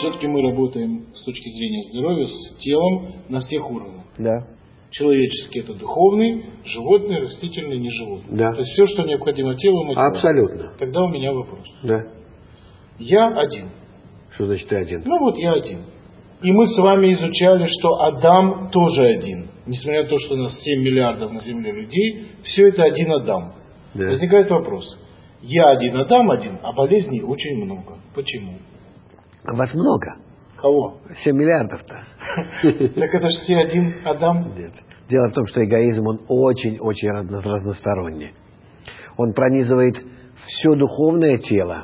все-таки мы работаем с точки зрения здоровья с телом на всех уровнях. Да. Человеческий — это духовный, животный, растительный, неживотный. Да. То есть все, что необходимо телу, материалу. Абсолютно. Тогда у меня вопрос. Да. Я один. Что значит ты один? Ну вот я один. И мы с вами изучали, что Адам тоже один. Несмотря на то, что у нас 7 миллиардов на Земле людей, все это один Адам. Да. Возникает вопрос. Я один, Адам один, а болезней очень много. Почему? А вас много. Кого? 7 миллиардов-то. Так это же все один Адам. Нет. Дело в том, что эгоизм, он очень-очень разносторонний. Он пронизывает все духовное тело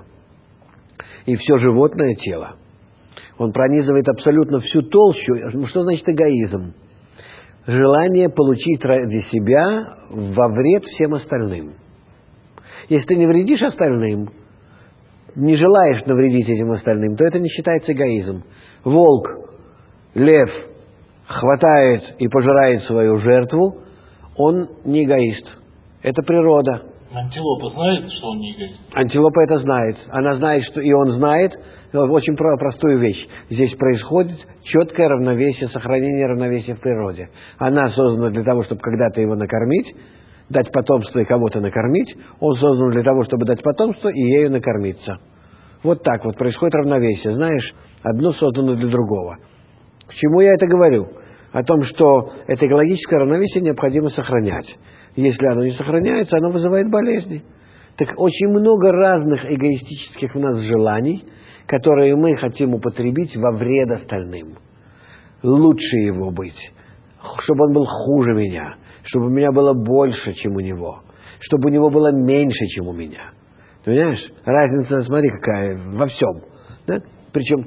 и все животное тело. Он пронизывает абсолютно всю толщу. Что значит эгоизм? Желание получить ради себя во вред всем остальным. Если ты не вредишь остальным, не желаешь навредить этим остальным, то это не считается эгоизм. Волк, лев хватает и пожирает свою жертву, он не эгоист. Это природа. Антилопа знает, что он не эгоист? Антилопа это знает. Она знает, что и он знает очень простую вещь. Здесь происходит четкое равновесие, сохранение равновесия в природе. Она создана для того, чтобы когда-то его накормить, дать потомство и кого-то накормить. Он создан для того, чтобы дать потомство и ею накормиться. Вот так вот происходит равновесие. Знаешь, одно создано для другого. К чему я это говорю? О том, что это экологическое равновесие необходимо сохранять. Если оно не сохраняется, оно вызывает болезни. Так очень много разных эгоистических у нас желаний, которые мы хотим употребить во вред остальным. Лучше его быть, чтобы он был хуже меня, чтобы у меня было больше, чем у него, чтобы у него было меньше, чем у меня. Ты понимаешь? Разница, смотри, какая во всем. Да? Причем,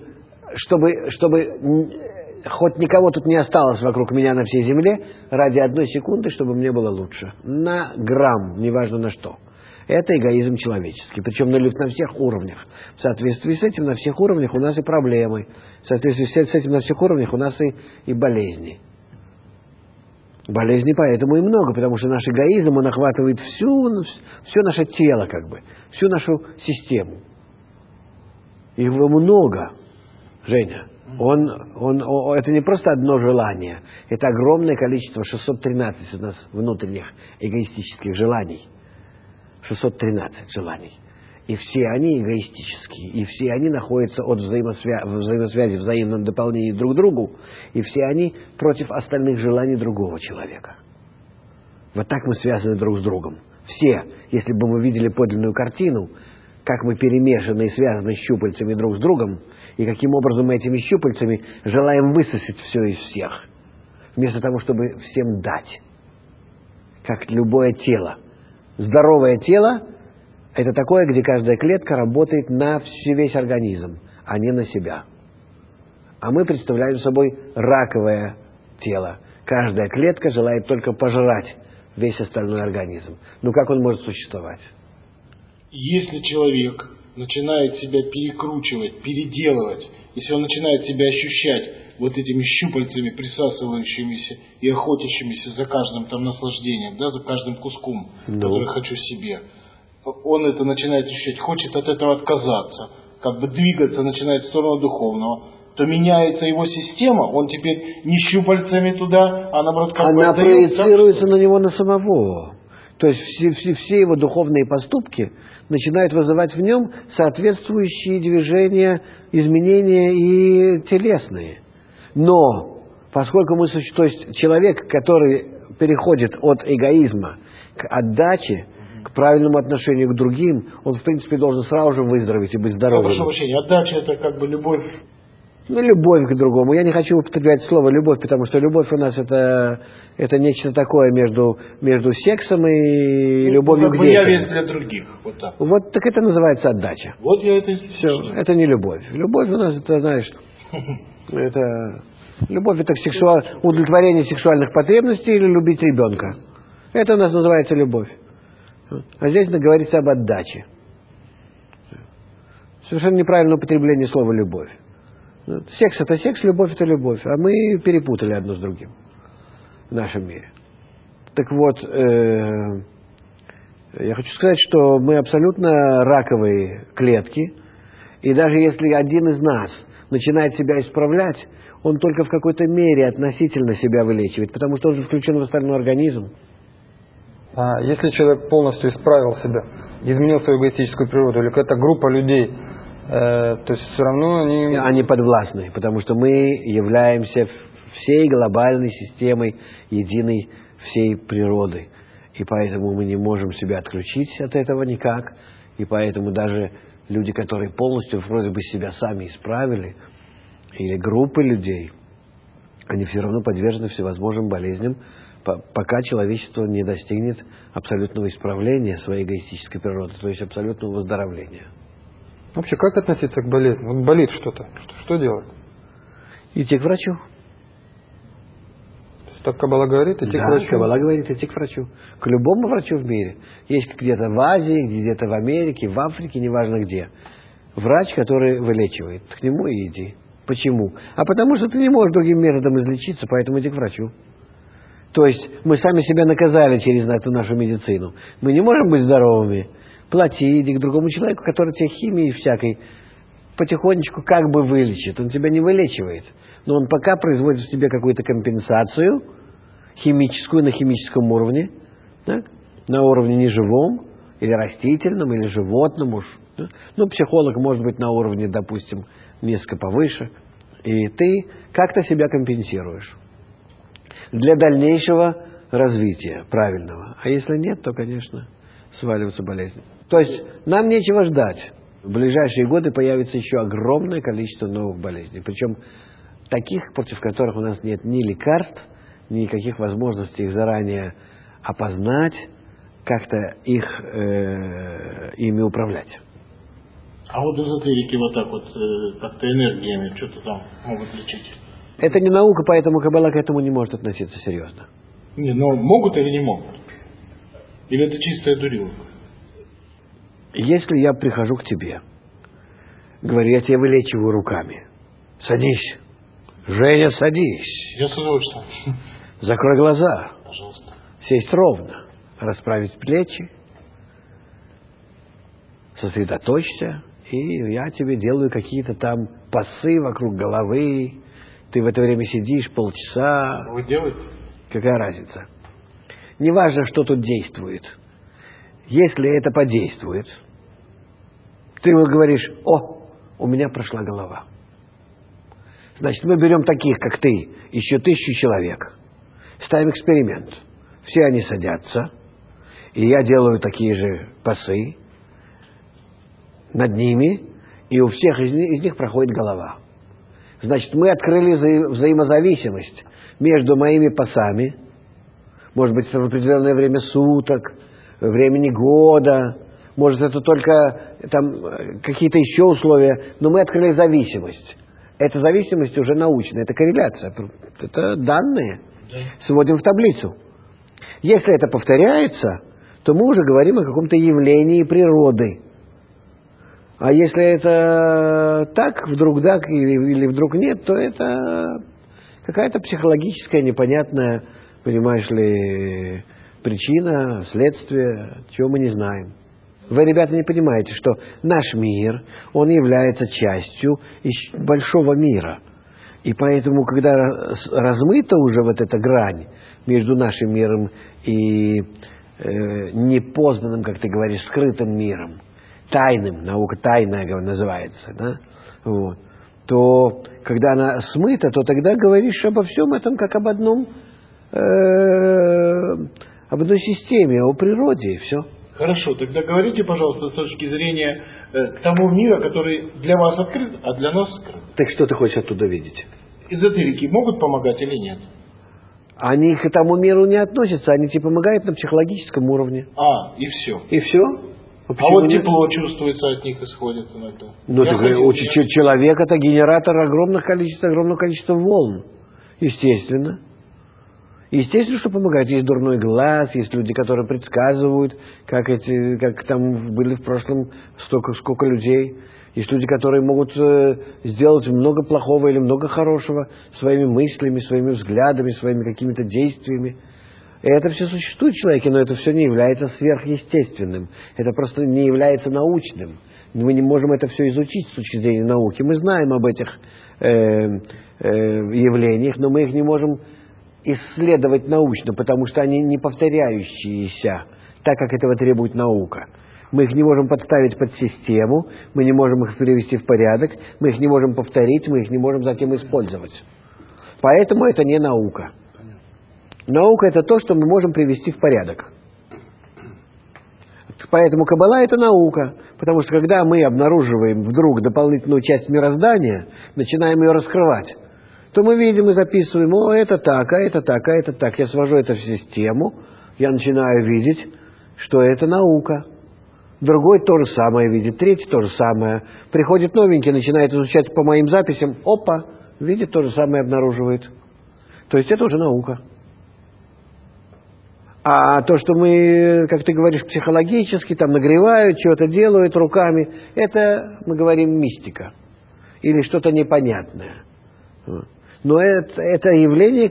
чтобы хоть никого тут не осталось вокруг меня на всей земле, ради одной секунды, чтобы мне было лучше. На грамм, неважно на что. Это эгоизм человеческий, причем на всех уровнях. В соответствии с этим на всех уровнях у нас и проблемы. В соответствии с этим на всех уровнях у нас и болезни. Болезней поэтому и много, потому что наш эгоизм, он охватывает все наше тело, как бы, всю нашу систему. Его много, Женя. Это не просто одно желание, это огромное количество, 613 у нас внутренних эгоистических желаний. 613 желаний. И все они эгоистические, и все они находятся от взаимосвязи, взаимном дополнении друг к другу, и все они против остальных желаний другого человека. Вот так мы связаны друг с другом. Все, если бы мы видели подлинную картину, как мы перемешаны и связаны щупальцами друг с другом, и каким образом мы этими щупальцами желаем высосать все из всех, вместо того, чтобы всем дать. Как любое тело. Здоровое тело – это такое, где каждая клетка работает на весь организм, а не на себя. А мы представляем собой раковое тело. Каждая клетка желает только пожрать весь остальной организм. Ну как он может существовать? Если человек начинает себя перекручивать, переделывать, если он начинает себя ощущать вот этими щупальцами, присасывающимися и охотящимися за каждым там наслаждением, да, за каждым куском, который хочу себе, он это начинает ощущать, хочет от этого отказаться, как бы двигаться начинает в сторону духовного, то меняется его система, он теперь не щупальцами туда, а наоборот как бы она отдает, проецируется на него, на самого. То есть все его духовные поступки начинают вызывать в нем соответствующие движения, изменения и телесные. Но, поскольку то есть человек, который переходит от эгоизма к отдаче, к правильному отношению к другим, он, в принципе, должен сразу же выздороветь и быть здоровым. Прошу прощения, отдача — это как бы любовь. Ну, любовь к другому. Я не хочу употреблять слово «любовь», потому что любовь у нас это нечто такое между сексом и любовью к детям. Я весь для других. Вот так. Вот так это называется отдача. Вот я это Все, это не любовь. Любовь у нас, это, знаешь, любовь это удовлетворение сексуальных потребностей или любить ребенка. Это у нас называется любовь. А здесь говорится об отдаче. Совершенно неправильное употребление слова «любовь». Секс – это секс, любовь – это любовь. А мы перепутали одно с другим в нашем мире. Так вот, я хочу сказать, что мы абсолютно раковые клетки. И даже если один из нас начинает себя исправлять, он только в какой-то мере относительно себя вылечивает, потому что он же включен в остальной организм. А если человек полностью исправил себя, изменил свою эгоистическую природу, или какая-то группа людей, то есть все равно они подвластны, потому что мы являемся всей глобальной системой единой всей природы. И поэтому мы не можем себя отключить от этого никак. И поэтому даже люди, которые полностью вроде бы себя сами исправили, или группы людей, они все равно подвержены всевозможным болезням, пока человечество не достигнет абсолютного исправления своей эгоистической природы, то есть абсолютного выздоровления. Вообще, как относиться к болезни? Вот болит что-то, что делать? Идти к врачу. Так Каббала говорит, идти к врачу? Каббала говорит, идти к врачу. К любому врачу в мире. Есть где-то в Азии, где-то в Америке, в Африке, неважно где. Врач, который вылечивает. К нему и иди. Почему? А потому что ты не можешь другим методом излечиться, поэтому иди к врачу. То есть мы сами себя наказали через эту нашу медицину. Мы не можем быть здоровыми. Плати, иди к другому человеку, который тебя химией всякой потихонечку как бы вылечит. Он тебя не вылечивает. Но он пока производит в тебе какую-то компенсацию химическую на химическом уровне, так? На уровне неживом, или растительном, или животном уж. Да? Ну, психолог может быть на уровне, допустим, несколько повыше. И ты как-то себя компенсируешь для дальнейшего развития правильного. А если нет, то, конечно, сваливаются болезни. То есть нам нечего ждать. В ближайшие годы появится еще огромное количество новых болезней. Причем таких, против которых у нас нет ни лекарств, ни никаких возможностей их заранее опознать, как-то ими управлять. А вот эзотерики вот так вот, как-то энергиями что-то там могут лечить? Это не наука, поэтому Каббала к этому не может относиться серьезно. Не, но могут или не могут? Или это чистая дурилка? Если я прихожу к тебе, говорю, я тебя вылечиваю руками. Садись. Женя, садись. Я с удовольствием. Закрой глаза. Пожалуйста. Сесть ровно. Расправить плечи. Сосредоточься. И я тебе делаю какие-то там пасы вокруг головы. Ты в это время сидишь полчаса. Вы делаете? Какая разница? Неважно, что тут действует. Если это подействует, ты ему говоришь, у меня прошла голова. Значит, мы берем таких, как ты, еще 1000 человек. Ставим эксперимент. Все они садятся, и я делаю такие же пасы над ними, и у всех из них проходит голова. Значит, мы открыли взаимозависимость между моими пасами, может быть, в определенное время суток, времени года, может, это только там какие-то еще условия, но мы открыли зависимость. Эта зависимость уже научная, это корреляция, это данные. Сводим в таблицу. Если это повторяется, то мы уже говорим о каком-то явлении природы. А если это так, вдруг да, или вдруг нет, то это какая-то психологическая, непонятная, понимаешь ли, причина, следствие, чего мы не знаем. Вы, ребята, не понимаете, что наш мир, он является частью большого мира. И поэтому, когда размыта уже вот эта грань между нашим миром и непознанным, как ты говоришь, скрытым миром, тайным, наука тайная называется, да? Вот, то когда она смыта, то тогда говоришь обо всем этом как об одной системе, о природе, и все. Хорошо, тогда говорите, пожалуйста, с точки зрения того мира, который для вас открыт, а для нас скрыт. Так что ты хочешь оттуда видеть? Эзотерики могут помогать или нет? Они к тому миру не относятся, они тебе помогают на психологическом уровне. И все. И все? А вот нет? Тепло чувствуется от них, исходит иногда. Ну, человек это генератор огромного количества волн. Естественно. Естественно, что помогает. Есть дурной глаз, есть люди, которые предсказывают, как там были в прошлом сколько людей. Есть люди, которые могут сделать много плохого или много хорошего своими мыслями, своими взглядами, своими какими-то действиями. И это все существует в человеке, но это все не является сверхъестественным. Это просто не является научным. Мы не можем это все изучить с точки зрения науки. Мы знаем об этих явлениях, но мы их не можем исследовать научно, потому что они не повторяющиеся, так как этого требует наука. Мы их не можем подставить под систему, мы не можем их привести в порядок, мы их не можем повторить, мы их не можем затем использовать. Поэтому это не наука. Наука – это то, что мы можем привести в порядок. Поэтому Каббала – это наука, потому что когда мы обнаруживаем вдруг дополнительную часть мироздания, начинаем ее раскрывать, то мы видим и записываем: о, это так, а это так, а это так. Я свожу это в систему, я начинаю видеть, что это наука. Другой то же самое видит, третий то же самое. Приходит новенький, начинает изучать по моим записям, опа, видит, то же самое обнаруживает. То есть это уже наука. А то, что мы, как ты говоришь, психологически там нагревают, что-то делают руками, это, мы говорим, мистика. Или что-то непонятное. Но это явление,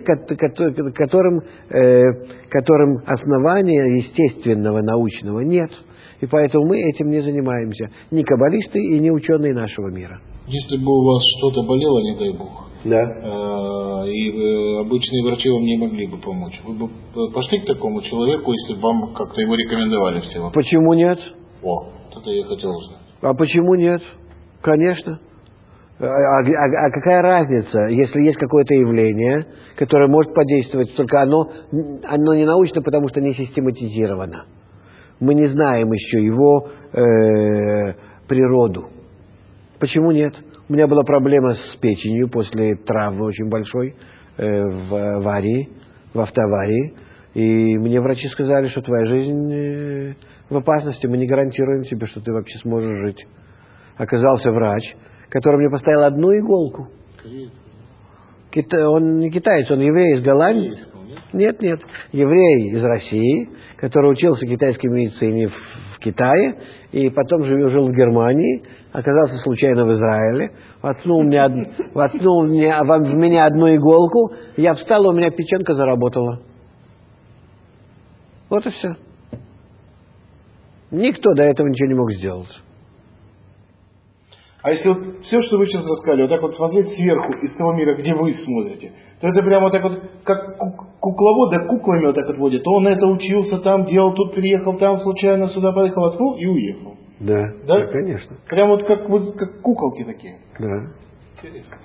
которым основания естественного, научного нет. И поэтому мы этим не занимаемся. Ни каббалисты и ни ученые нашего мира. Если бы у вас что-то болело, не дай бог, да, и обычные врачи вам не могли бы помочь, вы бы пошли к такому человеку, если бы вам как-то его рекомендовали всего? Почему нет? О, это я хотел узнать. А почему нет? Конечно. А какая разница, если есть какое-то явление, которое может подействовать, только оно не научно, потому что не систематизировано. Мы не знаем еще его природу. Почему нет? У меня была проблема с печенью после травмы очень большой в автоаварии. И мне врачи сказали, что твоя жизнь в опасности, мы не гарантируем тебе, что ты вообще сможешь жить. Оказался врач, который мне поставил одну иголку. Он не китаец, он еврей из Голландии. Нет, еврей из России, который учился китайской медицине в Китае, и потом жил в Германии, оказался случайно в Израиле, воткнул в меня одну иголку, я встал, у меня печенка заработала. Вот и все. Никто до этого ничего не мог сделать. А если вот все, что вы сейчас рассказали, вот так вот смотреть сверху из того мира, где вы смотрите, то это прямо вот так вот, как кукловод, да, куклами вот так вот водит. Он это учился, там делал, тут приехал, там случайно сюда поехал, воткнул и уехал. Да, да, конечно. Прямо вот как куколки такие. Да. Интересно.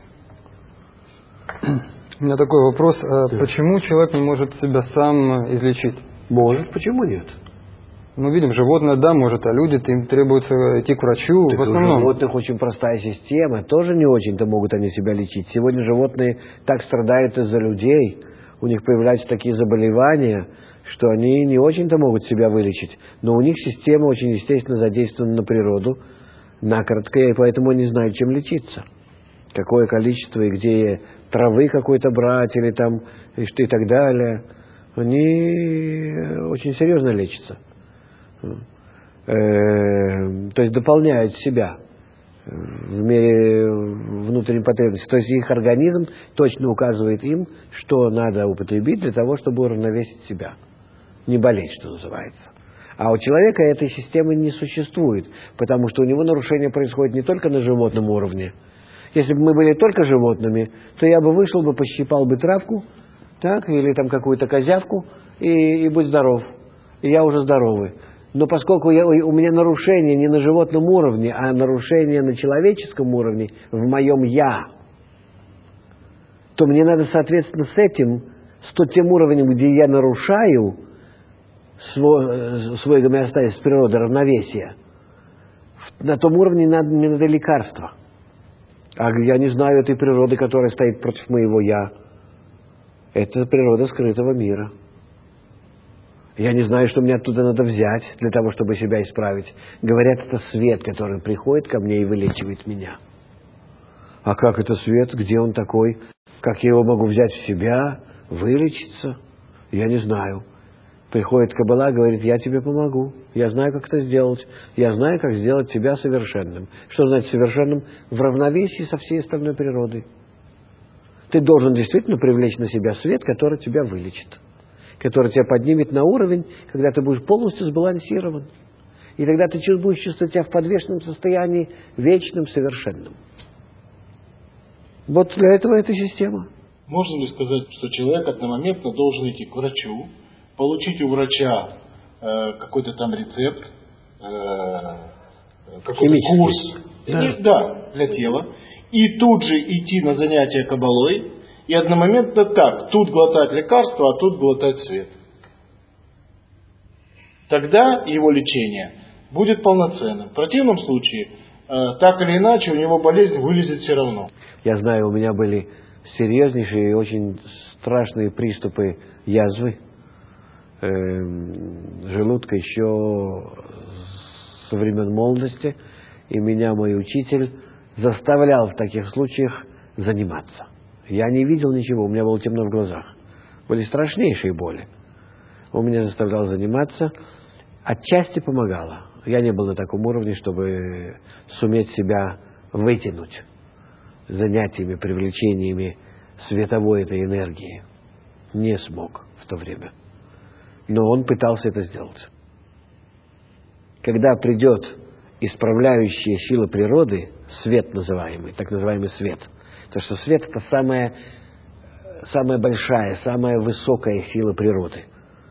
У меня такой вопрос. Почему человек не может себя сам излечить? Может, почему нет? Мы видим, животное, да, может, а люди, им требуется идти к врачу. Так в основном. У животных очень простая система, тоже не очень-то могут они себя лечить. Сегодня животные так страдают из-за людей, у них появляются такие заболевания, что они не очень-то могут себя вылечить. Но у них система очень естественно задействована на природу, накоротко, и поэтому они знают, чем лечиться. Какое количество и где травы какой-то брать, или там, и так далее. Они очень серьезно лечатся. То есть дополняют себя в мере внутренней потребности. То есть их организм точно указывает им, что надо употребить для того, чтобы уравновесить себя. Не болеть, что называется. А у человека этой системы не существует, потому что у него нарушение происходит не только на животном уровне. Если бы мы были только животными, то я бы вышел бы, пощипал бы травку, так, или там какую-то козявку, и будь здоров. И я уже здоровый. Но поскольку у меня нарушение не на животном уровне, а нарушение на человеческом уровне, в моем «я», то мне надо, соответственно, с тем уровнем, где я нарушаю свой гомеостаз природы, равновесие, на том уровне мне надо лекарство. А я не знаю этой природы, которая стоит против моего «я». Это природа скрытого мира. Я не знаю, что мне оттуда надо взять для того, чтобы себя исправить. Говорят, это свет, который приходит ко мне и вылечивает меня. А как это свет? Где он такой? Как я его могу взять в себя, вылечиться? Я не знаю. Приходит Каббала, говорит: я тебе помогу. Я знаю, как это сделать. Я знаю, как сделать тебя совершенным. Что значит совершенным? В равновесии со всей остальной природой. Ты должен действительно привлечь на себя свет, который тебя вылечит. который тебя поднимет на уровень, когда ты будешь полностью сбалансирован. И тогда ты будешь чувствовать себя в подвешенном состоянии, вечным, совершенным. Вот для этого эта система. Можно ли сказать, что человек одномоментно должен идти к врачу, получить у врача какой-то там рецепт, какой-то курс, да, для тела, и тут же идти на занятия кабалой, и одномоментно так, тут глотать лекарство, а тут глотать свет. Тогда его лечение будет полноценным. В противном случае, так или иначе, у него болезнь вылезет все равно. Я знаю, у меня были серьезнейшие и очень страшные приступы язвы желудка еще со времен молодости, и меня мой учитель заставлял в таких случаях заниматься. Я не видел ничего, у меня было темно в глазах. Были страшнейшие боли. Он меня заставлял заниматься, отчасти помогало. Я не был на таком уровне, чтобы суметь себя вытянуть занятиями, привлечениями световой этой энергии. Не смог в то время. Но он пытался это сделать. Когда придет исправляющая сила природы, свет называемый, так называемый свет, потому что свет — это самая большая, самая высокая сила природы.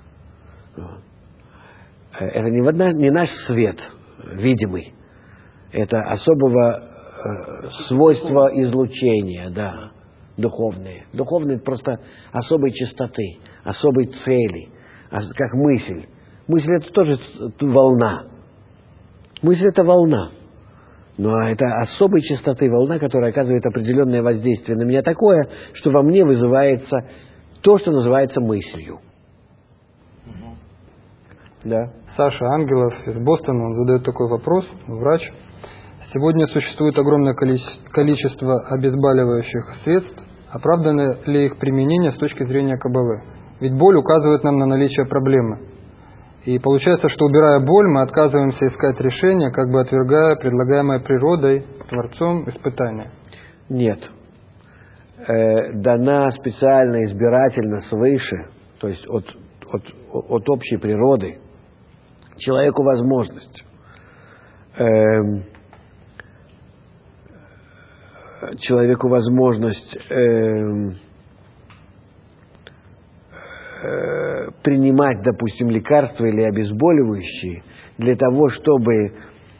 Это не наш свет видимый, это особого свойства излучения, да, духовные. Духовные — это просто особой чистоты, особой цели, как мысль. Мысль — это тоже волна. Мысль — это волна. Но это особой чистоты волна, которая оказывает определенное воздействие на меня такое, что во мне вызывается то, что называется мыслью. Да. Саша Ангелов из Бостона, он задает такой вопрос, врач. Сегодня существует огромное количество обезболивающих средств. Оправдано ли их применение с точки зрения каббалы? Ведь боль указывает нам на наличие проблемы. И получается, что убирая боль, мы отказываемся искать решение, как бы отвергая предлагаемое природой, Творцом испытание. Нет. Дана специально, избирательно, свыше, то есть от общей природы, человеку возможность принимать, допустим, лекарства или обезболивающие для того, чтобы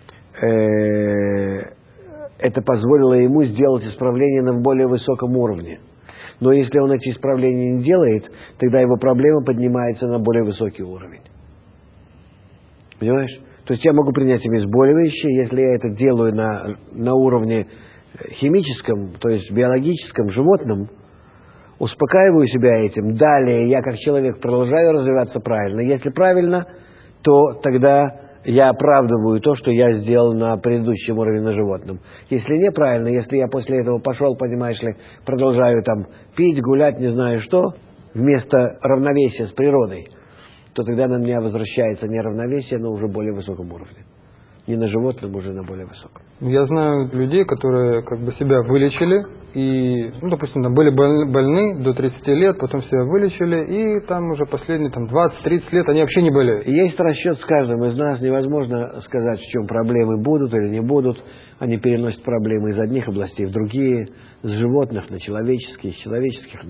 это позволило ему сделать исправление на более высоком уровне. Но если он эти исправления не делает, тогда его проблема поднимается на более высокий уровень. Понимаешь? То есть я могу принять обезболивающее, если я это делаю на уровне химическом, то есть биологическом, животном, успокаиваю себя этим. Далее я как человек продолжаю развиваться правильно. Если правильно, то тогда я оправдываю то, что я сделал на предыдущем уровне на животном. Если неправильно, если я после этого пошел, понимаешь ли, продолжаю там пить, гулять, не знаю что, вместо равновесия с природой, то тогда на меня возвращается не равновесие, но уже более высоком уровне. Не на животном, уже на более высоком. Я знаю людей, которые как бы себя вылечили и, допустим, там были больны до 30 лет, потом себя вылечили, и там уже последние 20-30 лет они вообще не болеют. Есть расчет с каждым из нас, невозможно сказать, в чем проблемы будут или не будут. Они переносят проблемы из одних областей в другие, с животных на человеческие, с человеческих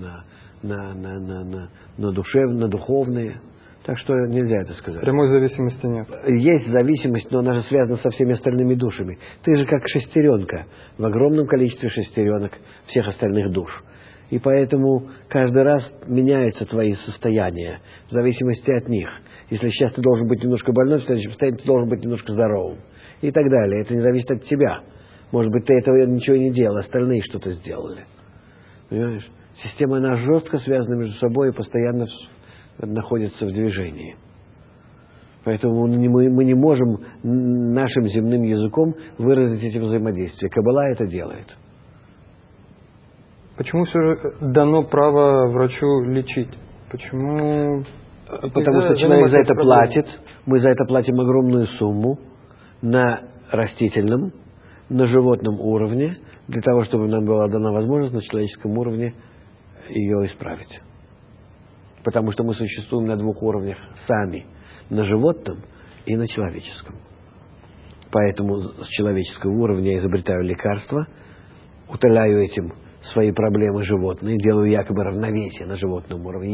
на духовные. Так что нельзя это сказать. Прямой зависимости нет. Есть зависимость, но она же связана со всеми остальными душами. Ты же как шестеренка в огромном количестве шестеренок всех остальных душ. И поэтому каждый раз меняются твои состояния в зависимости от них. Если сейчас ты должен быть немножко больной, в следующем состоянии ты должен быть немножко здоровым. И так далее. Это не зависит от тебя. Может быть, ты этого ничего не делал, остальные что-то сделали. Понимаешь? Система, она жестко связана между собой и постоянно находится в движении. Поэтому мы не можем нашим земным языком выразить эти взаимодействия. Каббала это делает. Почему все же дано право врачу лечить? Почему? Потому что человек за это платит. Мы за это платим огромную сумму на растительном, на животном уровне, для того, чтобы нам была дана возможность на человеческом уровне ее исправить. Потому что мы существуем на двух уровнях сами. На животном и на человеческом. Поэтому с человеческого уровня я изобретаю лекарства, утоляю этим свои проблемы животные, делаю якобы равновесие на животном уровне,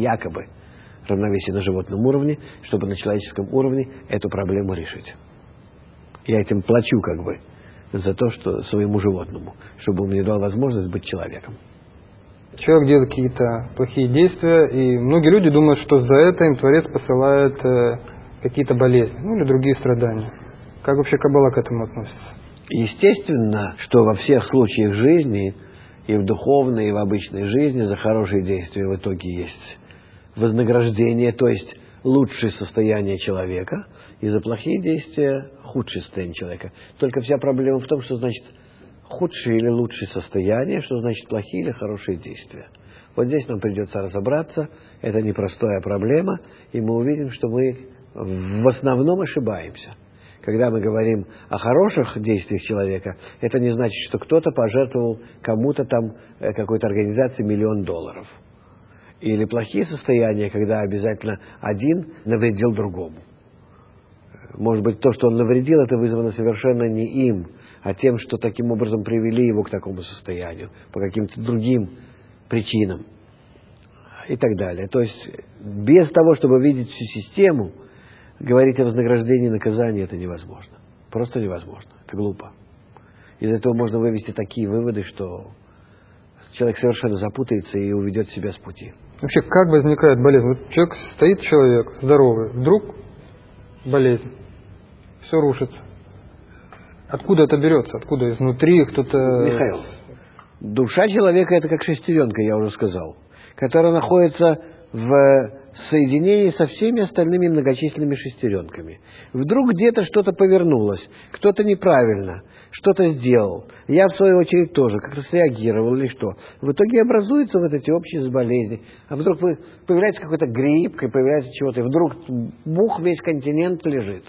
чтобы на человеческом уровне эту проблему решить. Я этим плачу как бы за то, что своему животному, чтобы он мне дал возможность быть человеком. Человек делает какие-то плохие действия, и многие люди думают, что за это им Творец посылает какие-то болезни, или другие страдания. Как вообще Каббала к этому относится? Естественно, что во всех случаях жизни, и в духовной, и в обычной жизни, за хорошие действия в итоге есть вознаграждение, то есть лучшее состояние человека, и за плохие действия худшее состояние человека. Только вся проблема в том, что значит худшее или лучшее состояние, что значит плохие или хорошие действия. Вот здесь нам придется разобраться, это непростая проблема, и мы увидим, что мы в основном ошибаемся. Когда мы говорим о хороших действиях человека, это не значит, что кто-то пожертвовал кому-то там, какой-то организации, $1 миллион. Или плохие состояния, когда обязательно один навредил другому. Может быть, то, что он навредил, это вызвано совершенно не им, а тем, что таким образом привели его к такому состоянию, по каким-то другим причинам и так далее. То есть, без того, чтобы видеть всю систему, говорить о вознаграждении и наказании, это невозможно. Просто невозможно. Это глупо. Из этого можно вывести такие выводы, что человек совершенно запутается и уведет себя с пути. Вообще, как возникает болезнь? Вот человек здоровый, вдруг болезнь, все рушится. Откуда это берется? Откуда? Изнутри кто-то... Михаил, душа человека — это как шестеренка, я уже сказал, которая находится в соединении со всеми остальными многочисленными шестеренками. Вдруг где-то что-то повернулось, кто-то неправильно что-то сделал. Я, в свою очередь, тоже как-то среагировал или что. В итоге образуются вот эти общие болезни. А вдруг появляется какой-то грипп, появляется чего-то, и вдруг бух, весь континент лежит.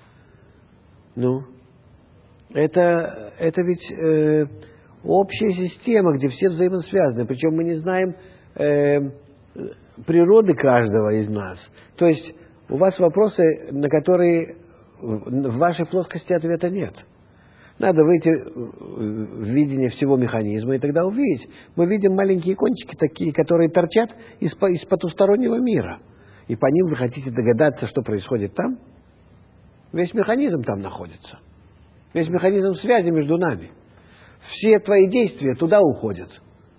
Ну, это ведь общая система, где все взаимосвязаны. Причем мы не знаем природы каждого из нас. То есть у вас вопросы, на которые в вашей плоскости ответа нет. Надо выйти в видение всего механизма и тогда увидеть. Мы видим маленькие кончики такие, которые торчат из потустороннего мира. И по ним вы хотите догадаться, что происходит там? Весь механизм там находится. Весь механизм связи между нами. Все твои действия туда уходят.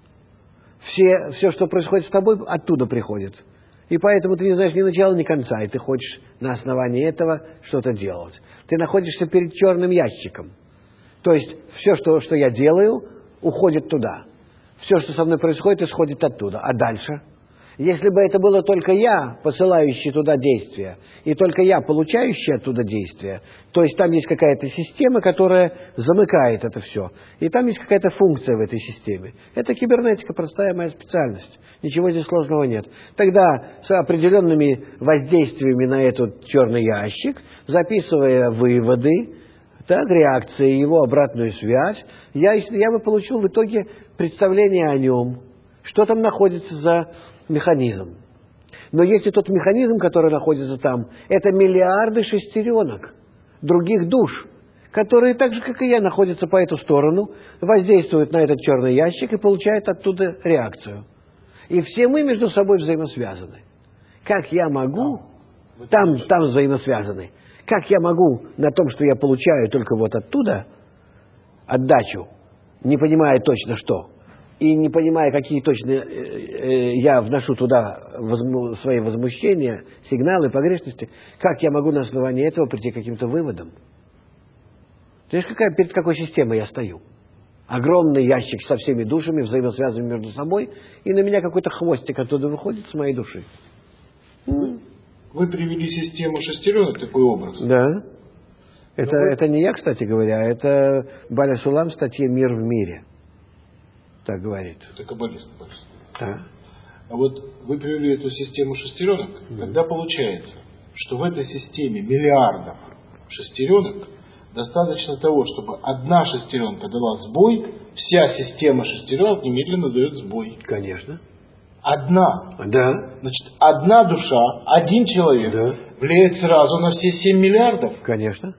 Все, что происходит с тобой, оттуда приходит. И поэтому ты не знаешь ни начала, ни конца, и ты хочешь на основании этого что-то делать. Ты находишься перед черным ящиком. То есть все, что я делаю, уходит туда. Все, что со мной происходит, исходит оттуда. А дальше? Если бы это было только я, посылающий туда действия, и только я, получающий оттуда действия, то есть там есть какая-то система, которая замыкает это все. И там есть какая-то функция в этой системе. Это кибернетика, простая моя специальность. Ничего здесь сложного нет. Тогда с определенными воздействиями на этот черный ящик, записывая выводы, так, реакции, его обратную связь, я бы получил в итоге представление о нем, что там находится за механизм. Но если тот механизм, который находится там, это миллиарды шестеренок других душ, которые так же, как и я, находятся по эту сторону, воздействуют на этот черный ящик и получают оттуда реакцию. И все мы между собой взаимосвязаны. Как я могу, там взаимосвязаны, как я могу на том, что я получаю только вот оттуда, отдачу, не понимая точно что, и не понимая, какие точно я вношу туда свои возмущения, сигналы, погрешности, как я могу на основании этого прийти к каким-то выводам? Ты знаешь, перед какой системой я стою? Огромный ящик со всеми душами, взаимосвязанными между собой, и на меня какой-то хвостик оттуда выходит с моей души. Вы привели систему шестеренок, такой образ. Да. Это не я, кстати говоря, это Баля Сулам в статье «Мир в мире». Так говорит. Это каббалист. Да. А вот вы привели эту систему шестеренок, тогда получается, что в этой системе миллиардов шестеренок достаточно того, чтобы одна шестеренка дала сбой, вся система шестеренок немедленно дает сбой. Конечно. Одна. Да. Значит, одна душа, один человек влияет сразу на все 7 миллиардов? Конечно.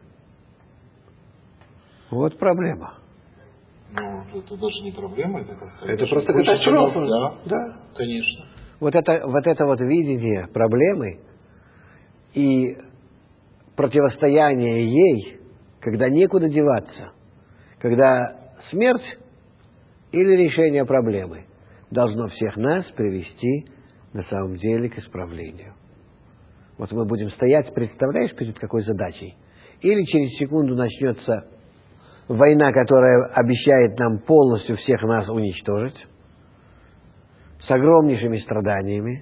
Вот проблема. Ну, это даже не проблема, это как-то... Это просто катастрофа. Да, конечно. Вот это видение проблемы и противостояние ей, когда некуда деваться, когда смерть или решение проблемы должно всех нас привести на самом деле к исправлению. Вот мы будем стоять, представляешь, перед какой задачей? Или через секунду начнется война, которая обещает нам полностью всех нас уничтожить, с огромнейшими страданиями.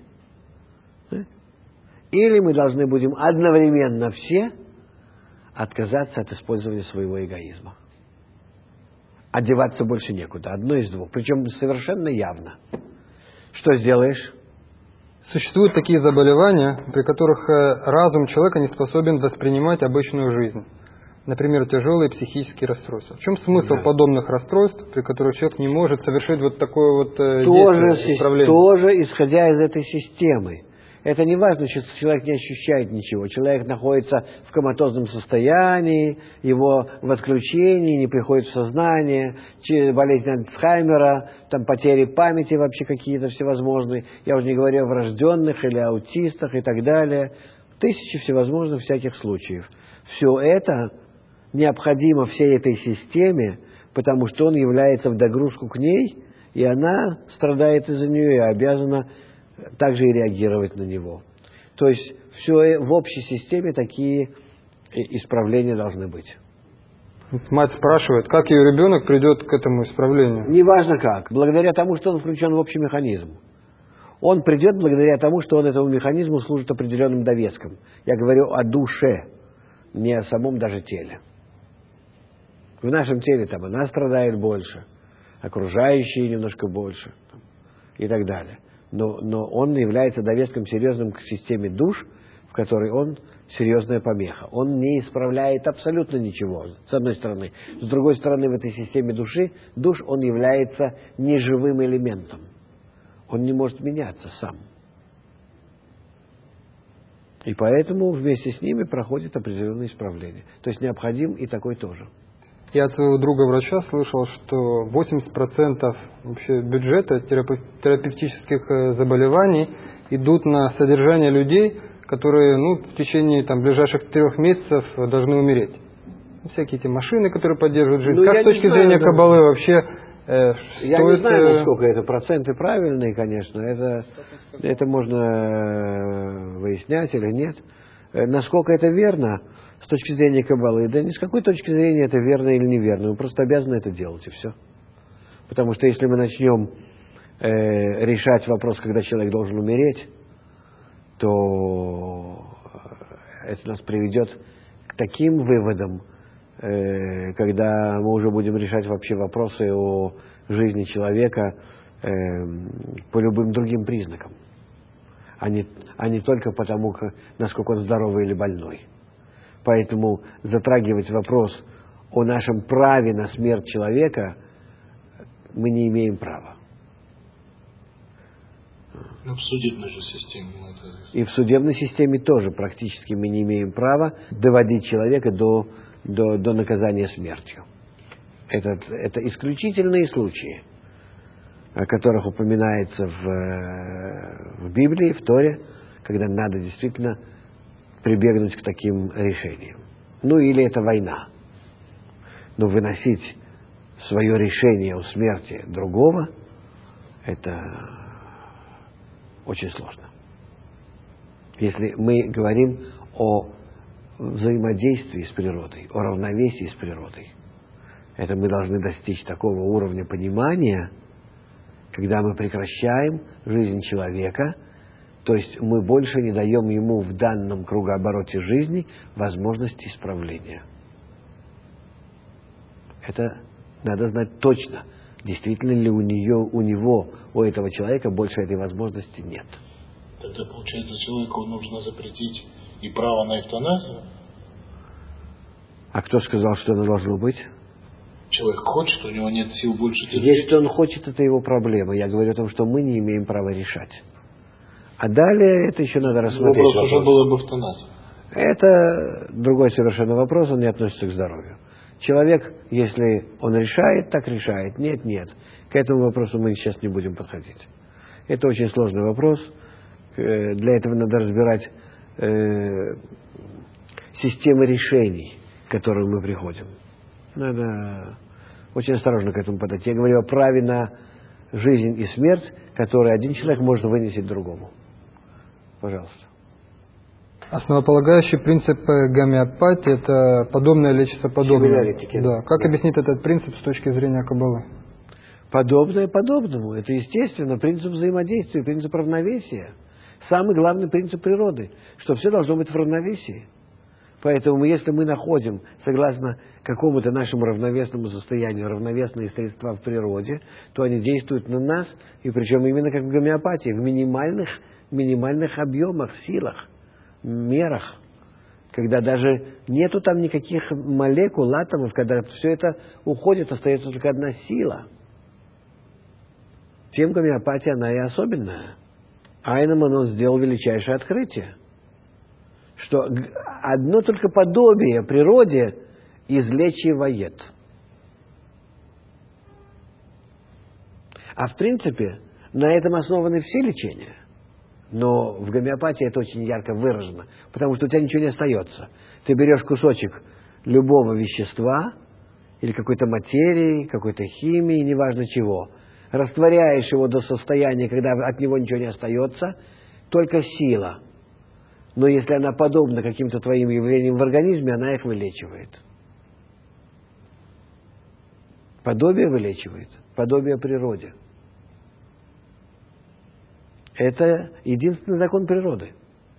Или мы должны будем одновременно все отказаться от использования своего эгоизма. Одеваться больше некуда. Одно из двух. Причем совершенно явно. Что сделаешь? Существуют такие заболевания, при которых разум человека не способен воспринимать обычную жизнь. Например, тяжелые психические расстройства. В чем смысл подобных расстройств, при которых человек не может совершить вот такое вот действие, исправление? Тоже исходя из этой системы. Это не важно, что человек не ощущает ничего. Человек находится в коматозном состоянии, его в отключении, не приходит в сознание, болезнь Альцгеймера, там потери памяти вообще какие-то всевозможные. Я уже не говорю о врожденных или аутистах и так далее. Тысячи всевозможных всяких случаев. Все это необходимо всей этой системе, потому что он является в догрузку к ней, и она страдает из-за нее и обязана также и реагировать на него. То есть все в общей системе такие исправления должны быть. Мать спрашивает, как ее ребенок придет к этому исправлению? Неважно как, благодаря тому, что он включен в общий механизм. Он придет благодаря тому, что он этому механизму служит определенным довеском. Я говорю о душе, не о самом даже теле. В нашем теле там она страдает больше, окружающие немножко больше и так далее. Но он является довеском серьезным к системе душ, в которой он серьезная помеха. Он не исправляет абсолютно ничего, с одной стороны. С другой стороны, в этой системе душ он является неживым элементом. Он не может меняться сам. И поэтому вместе с ними проходит определенное исправление. То есть необходим и такой тоже. Я от своего друга-врача слышал, что 80% вообще бюджета терапевтических заболеваний идут на содержание людей, которые в течение ближайших 3 месяцев должны умереть. Всякие эти машины, которые поддерживают жизнь. Как с точки зрения Каббалы вообще я не знаю, насколько это проценты правильные, конечно. Это можно выяснять или нет. Насколько это верно с точки зрения Каббалы? Да ни с какой точки зрения это верно или неверно. Мы просто обязаны это делать, и все. Потому что если мы начнем решать вопрос, когда человек должен умереть, то это нас приведет к таким выводам, когда мы уже будем решать вообще вопросы о жизни человека по любым другим признакам, а не только потому, насколько он здоровый или больной. Поэтому затрагивать вопрос о нашем праве на смерть человека мы не имеем права. Но в судебной же системе. И в судебной системе тоже практически мы не имеем права доводить человека до наказания смертью. Это исключительные случаи, о которых упоминается в Библии, в Торе, когда надо действительно прибегнуть к таким решениям. Или это война. Но выносить свое решение о смерти другого, это очень сложно. Если мы говорим о взаимодействии с природой, о равновесии с природой, это мы должны достичь такого уровня понимания, когда мы прекращаем жизнь человека, то есть мы больше не даем ему в данном кругообороте жизни возможности исправления. Это надо знать точно, действительно ли у этого человека больше этой возможности нет. Тогда, получается, человеку нужно запретить и право на эвтаназию? А кто сказал, что оно должно быть? человек хочет, у него нет сил больше терпеть. Если он хочет, это его проблема. Я говорю о том, что мы не имеем права решать. А далее это еще надо рассмотреть. Вопрос уже был об эвтаназии. Это другой совершенно вопрос, он не относится к здоровью. Человек, если он решает, так решает. Нет, нет. К этому вопросу мы сейчас не будем подходить. Это очень сложный вопрос. Для этого надо разбирать системы решений, к которым мы приходим. Надо очень осторожно к этому подойти. Я говорю о праве на жизнь и смерть, которые один человек может вынести другому. Пожалуйста. Основополагающий принцип гомеопатии – это подобное лечится подобное. Да. Как объяснить этот принцип с точки зрения Каббалы? Подобное подобному. Это, естественно, принцип взаимодействия, принцип равновесия. Самый главный принцип природы, что все должно быть в равновесии. Поэтому, если мы находим, согласно какому-то нашему равновесному состоянию, равновесные средства в природе, то они действуют на нас, и причем именно как в гомеопатии, в минимальных объемах, силах, мерах, когда даже нету там никаких молекул, атомов, когда все это уходит, остается только одна сила. Тем гомеопатия, она и особенная. Айнеман, он сделал величайшее открытие, что одно только подобие природе излечивает. А в принципе, на этом основаны все лечения. Но в гомеопатии это очень ярко выражено, потому что у тебя ничего не остается. Ты берешь кусочек любого вещества, или какой-то материи, какой-то химии, неважно чего, растворяешь его до состояния, когда от него ничего не остается, только сила. Но если она подобна каким-то твоим явлениям в организме, она их вылечивает. Подобие вылечивает, подобие природе. Это единственный закон природы.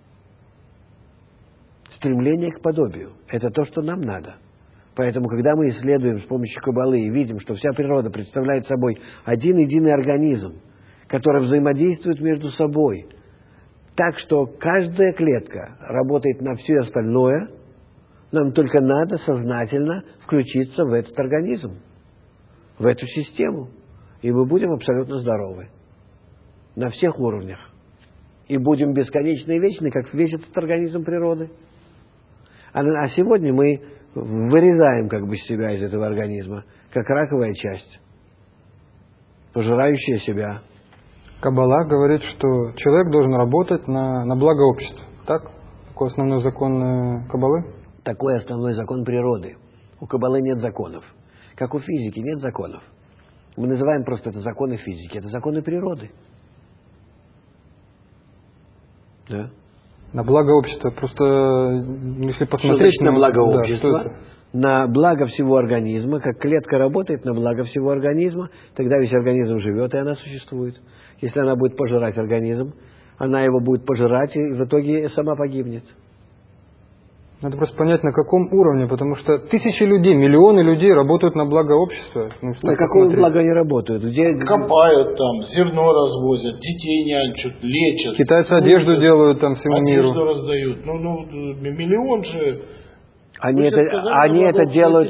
Стремление к подобию. Это то, что нам надо. Поэтому, когда мы исследуем с помощью Каббалы и видим, что вся природа представляет собой один единый организм, который взаимодействует между собой, так что каждая клетка работает на все остальное, нам только надо сознательно включиться в этот организм, в эту систему, и мы будем абсолютно здоровы. На всех уровнях. И будем бесконечно и вечны, как весь этот организм природы. А сегодня мы вырезаем как бы себя из этого организма, как раковая часть, пожирающая себя. Каббала говорит, что человек должен работать на благо общества. Так? Такой основной закон Каббалы? Такой основной закон природы. У Каббалы нет законов. Как у физики нет законов. Мы называем просто это законы физики. Это законы природы. Да. На благо общества. Просто если посмотреть на благо общества, да, на благо всего организма, как клетка работает на благо всего организма, тогда весь организм живет, и она существует. Если она будет пожирать организм, она его будет пожирать, и в итоге сама погибнет. Надо просто понять, на каком уровне, потому что тысячи людей, миллионы людей работают на благо общества. На какое благо они работают? Копают там, зерно развозят, детей нянчат, лечат. Китайцы одежду делают там всему миру. Одежду раздают. Миллион же. Они это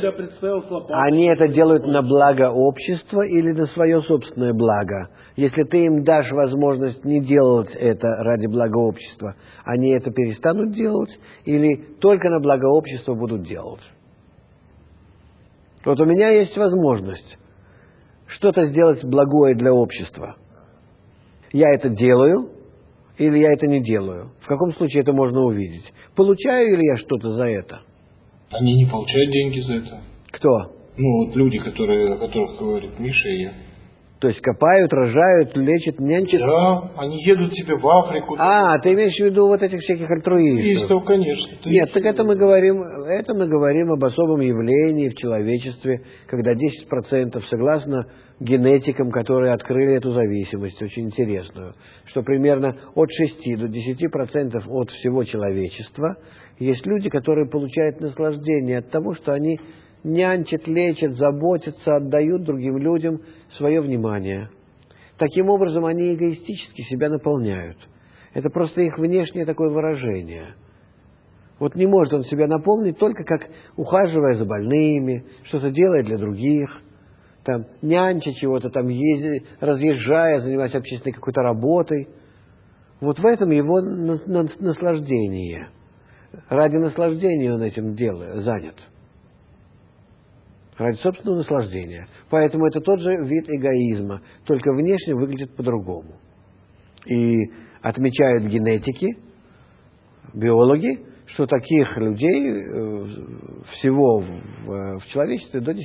делают на благо общества или на свое собственное благо. Если ты им дашь возможность не делать это ради блага общества, они это перестанут делать или только на благо общества будут делать. Вот у меня есть возможность что-то сделать благое для общества. Я это делаю или я это не делаю? В каком случае это можно увидеть? Получаю ли я что-то за это? Они не получают деньги за это. Кто? Вот люди, о которых говорит Миша и я. То есть копают, рожают, лечат, нянчат? Да, они едут себе в Африку. Ты имеешь в виду вот этих всяких альтруистов? Конечно. Нет, так это мы говорим об особом явлении в человечестве, когда 10% согласно генетикам, которые открыли эту зависимость, очень интересную, что примерно от 6 до 10% от всего человечества есть люди, которые получают наслаждение от того, что они нянчат, лечат, заботятся, отдают другим людям свое внимание. Таким образом, они эгоистически себя наполняют. Это просто их внешнее такое выражение. Вот не может он себя наполнить только как ухаживая за больными, что-то делая для других, там, нянча чего-то, там, разъезжая, занимаясь общественной какой-то работой. Вот в этом его наслаждение. Ради наслаждения он этим занят. Ради собственного наслаждения. Поэтому это тот же вид эгоизма, только внешне выглядит по-другому. И отмечают генетики, биологи, что таких людей всего в человечестве до 10%.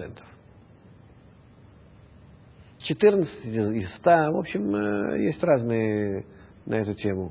14 из 100, в общем, есть разные на эту тему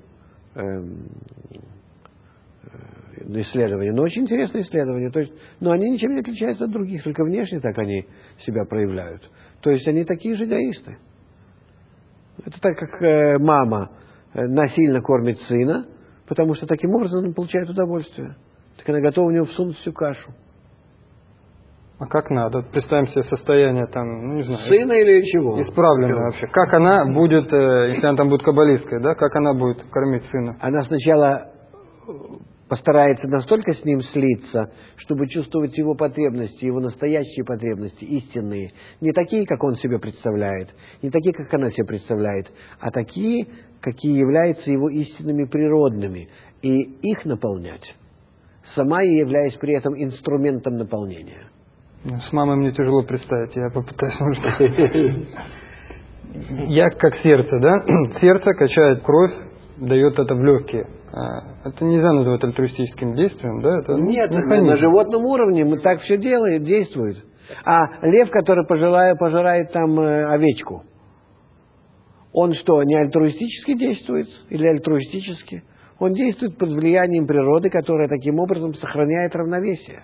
исследования. Но очень интересные исследования. То есть, но они ничем не отличаются от других, только внешне так они себя проявляют. То есть они такие же эгоисты. Это так, как мама насильно кормит сына, потому что таким образом он получает удовольствие. Так она готова в него всунуть всю кашу. А как надо? Представим себе состояние там, ну не знаю. Сына или чего? Исправленное вообще. Как она будет, если она там будет каббалисткой, да, как она будет кормить сына? Она сначала постарается настолько с ним слиться, чтобы чувствовать его потребности, его настоящие потребности, истинные. Не такие, как он себе представляет, не такие, как она себе представляет, а такие, какие являются его истинными природными. И их наполнять, сама являясь при этом инструментом наполнения. С мамой мне тяжело представить, я попытаюсь, может. Я как сердце, да? Сердце качает кровь, дает это в легкие. Это нельзя называть альтруистическим действием, да? Это, нет, механизм. На животном уровне мы так все делаем, действует. А лев, который пожирает там овечку, он что, не альтруистически действует или альтруистически? Он действует под влиянием природы, которая таким образом сохраняет равновесие.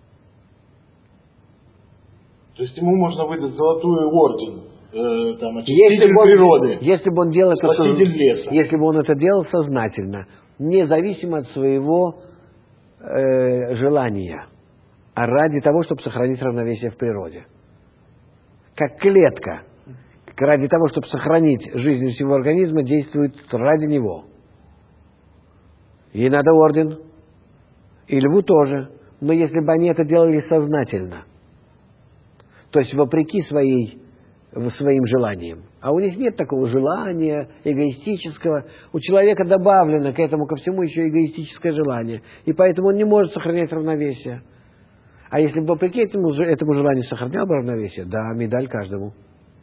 То есть ему можно выдать золотой орден, очиститель природы, если бы он делал спаситель леса. Если бы он это делал сознательно, независимо от своего желания, а ради того, чтобы сохранить равновесие в природе. Как клетка, ради того, чтобы сохранить жизнь всего организма, действует ради него. Ей надо орден, и льву тоже. Но если бы они это делали сознательно, то есть вопреки своим желаниям. А у них нет такого желания эгоистического. У человека добавлено к этому ко всему еще эгоистическое желание. И поэтому он не может сохранять равновесие. А если бы вопреки этому желанию сохранял бы равновесие, да, медаль каждому.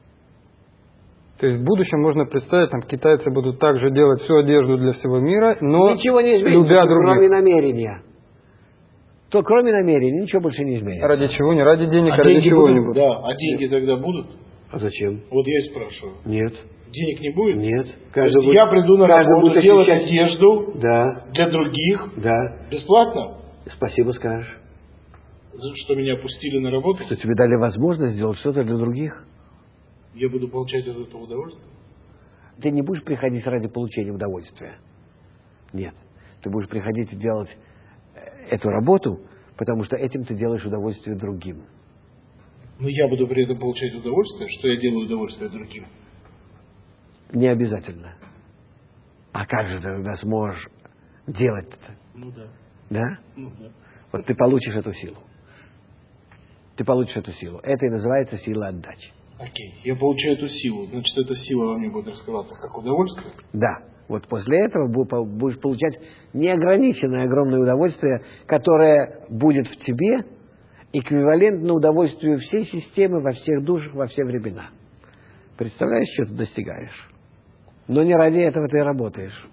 То есть в будущем можно представить, там китайцы будут также делать всю одежду для всего мира, но ничего не изменится, любя других. Кроме намерения. То кроме намерения ничего больше не изменится. Ради чего? Не ради денег, а ради чего-нибудь. Да, а деньги тогда будут? А зачем? Вот я и спрашиваю. Нет. Денег не будет? Нет. То есть я приду на работу делать одежду да. для других да. бесплатно? Спасибо скажешь. Что меня пустили на работу? Что тебе дали возможность сделать что-то для других. Я буду получать от этого удовольствие? Ты не будешь приходить ради получения удовольствия. Нет. Ты будешь приходить и делать эту работу, потому что этим ты делаешь удовольствие другим. Но я буду при этом получать удовольствие, что я делаю удовольствие другим. Не обязательно. А как же ты тогда сможешь делать это? Ну да. Да? Ну да. Вот ты получишь эту силу. Ты получишь эту силу. Это и называется сила отдачи. Окей. Я получаю эту силу. Значит, эта сила во мне будет раскрываться как удовольствие? Да. Вот после этого будешь получать неограниченное огромное удовольствие, которое будет в тебе эквивалентно удовольствию всей системы, во всех душах, во все времена. Представляешь, что ты достигаешь? Но не ради этого ты работаешь.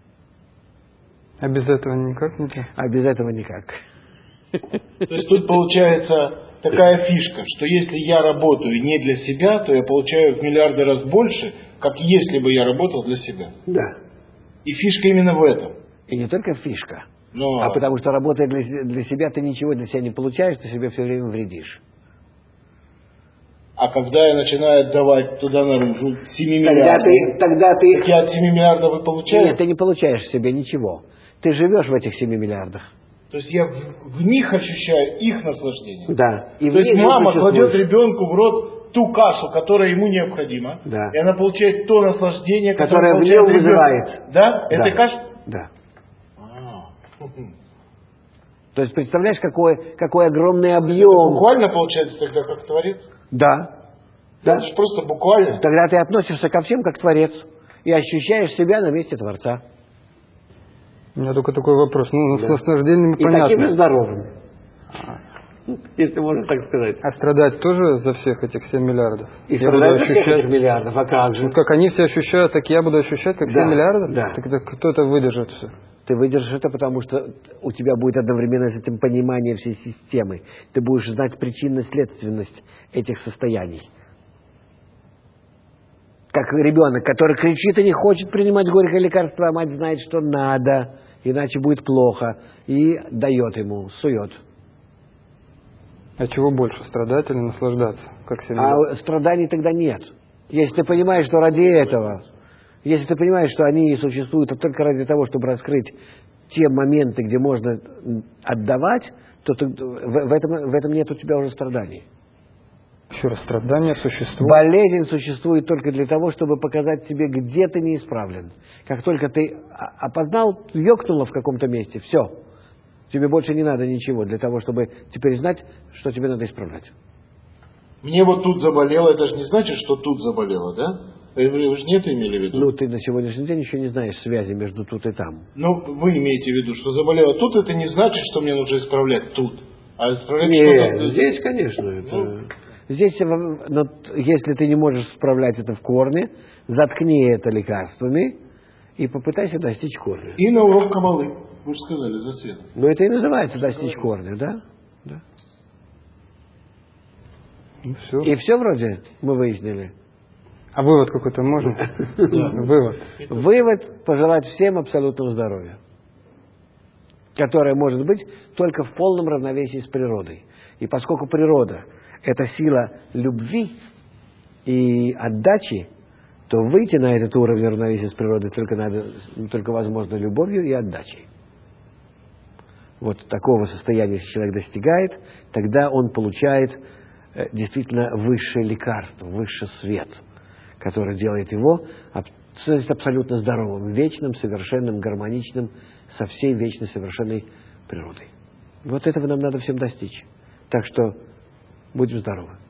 А без этого никак нельзя? А без этого никак. То есть тут получается такая фишка, что если я работаю не для себя, то я получаю в миллиарды раз больше, как если бы я работал для себя. Да. И фишка именно в этом. И не только фишка. Но... А потому что работая для себя, ты ничего для себя не получаешь, ты себе все время вредишь. А когда я начинаю отдавать туда наружу 7 миллиардов, тогда ты... я от 7 миллиардов и получаю? Нет, ты не получаешь в себе ничего. Ты живешь в этих 7 миллиардах. То есть я в них ощущаю их наслаждение. Да. И то есть мама кладет ребенку в рот ту кашу, которая ему необходима, да. И она получает то наслаждение, которое в нем вызывает. Да? Этой кашей? Да. То есть представляешь, какой огромный Это объем. буквально получается тогда как Творец? Да. Да. Это же просто буквально. Тогда ты относишься ко всем как Творец и ощущаешь себя на месте Творца. У меня только такой вопрос. Ну, Да. с наслаждениями И таким же понятно. здоровым. Если можно так сказать. А страдать тоже за всех этих 7 миллиардов? И Я буду страдать за всех ощущать... этих миллиардов, а как же? Ну, как они все ощущают, так я буду ощущать, как 7 Да, миллиардов? да. Так это кто это выдержит все? Ты выдержишь это, потому что у тебя будет одновременно с этим понимание всей системы. Ты будешь знать причинно-следственность этих состояний. Как ребенок, который кричит и не хочет принимать горькое лекарство, а мать знает, что надо, иначе будет плохо, и дает ему, сует. А чего больше, страдать или наслаждаться? Как 7 миллиардов? А страданий тогда нет. Если ты понимаешь, что ради этого, если ты понимаешь, что они существуют только ради того, чтобы раскрыть те моменты, где можно отдавать, то в этом нет у тебя уже страданий. Еще раз, страдания существуют. Болезнь существует только для того, чтобы показать тебе, где ты неисправлен. Как только ты опознал, ёкнуло в каком-то месте, все. Тебе больше не надо ничего для того, чтобы теперь знать, что тебе надо исправлять. Мне вот тут заболело, это же не значит, что тут заболело, да? Вы же не это имели в виду? Ну, ты на сегодняшний день еще не знаешь связи между тут и там. Ну, вы имеете в виду, что заболело тут, это не значит, что мне нужно исправлять тут. А исправлять Нет, что-то... здесь, конечно, здесь, но если ты не можешь справлять это в корне, заткни это лекарствами и попытайся достичь корня. И на урок Кабалы. Вы же сказали за свет. Но это и называется достичь корня, да? Да. Ну, все. И все вроде мы выяснили. А вывод какой-то можно? Вывод. Вывод: пожелать всем абсолютного здоровья, которое может быть только в полном равновесии с природой. И поскольку природа – это сила любви и отдачи, то выйти на этот уровень равновесия с природой только возможно любовью и отдачей. Вот такого состояния, если человек достигает, тогда он получает действительно высшее лекарство, высший свет, который делает его абсолютно здоровым, вечным, совершенным, гармоничным, со всей вечной, совершенной природой. Вот этого нам надо всем достичь. Так что будем здоровы.